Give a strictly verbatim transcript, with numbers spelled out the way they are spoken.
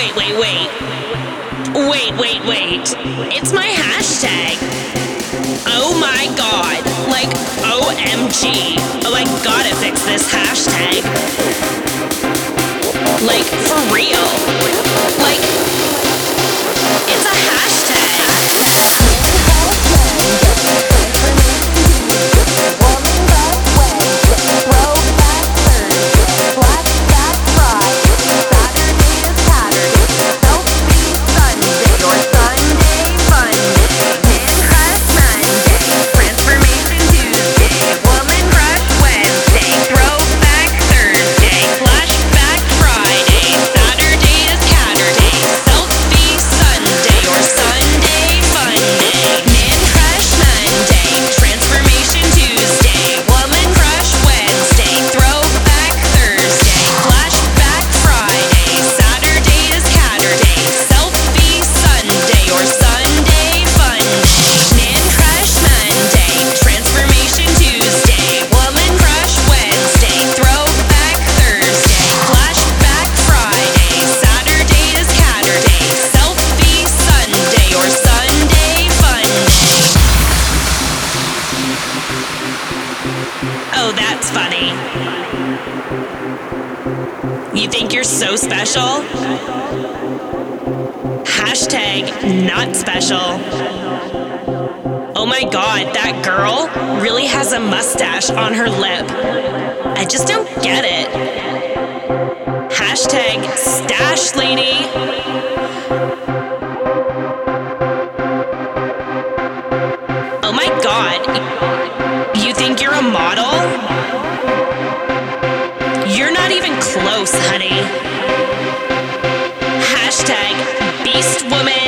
Wait, wait, wait. Wait, wait, wait. It's my hashtag. Oh my god. Like, O M G. Oh, I gotta fix this hashtag. Like, for real. Like, it's a hashtag. Oh, that's funny. You think you're so special? Hashtag not special. Oh my god, that girl really has a mustache on her lip. I just don't get it. Hashtag stash lady. Oh my god. You think you're a model? You're not even close, honey. Hashtag beast woman.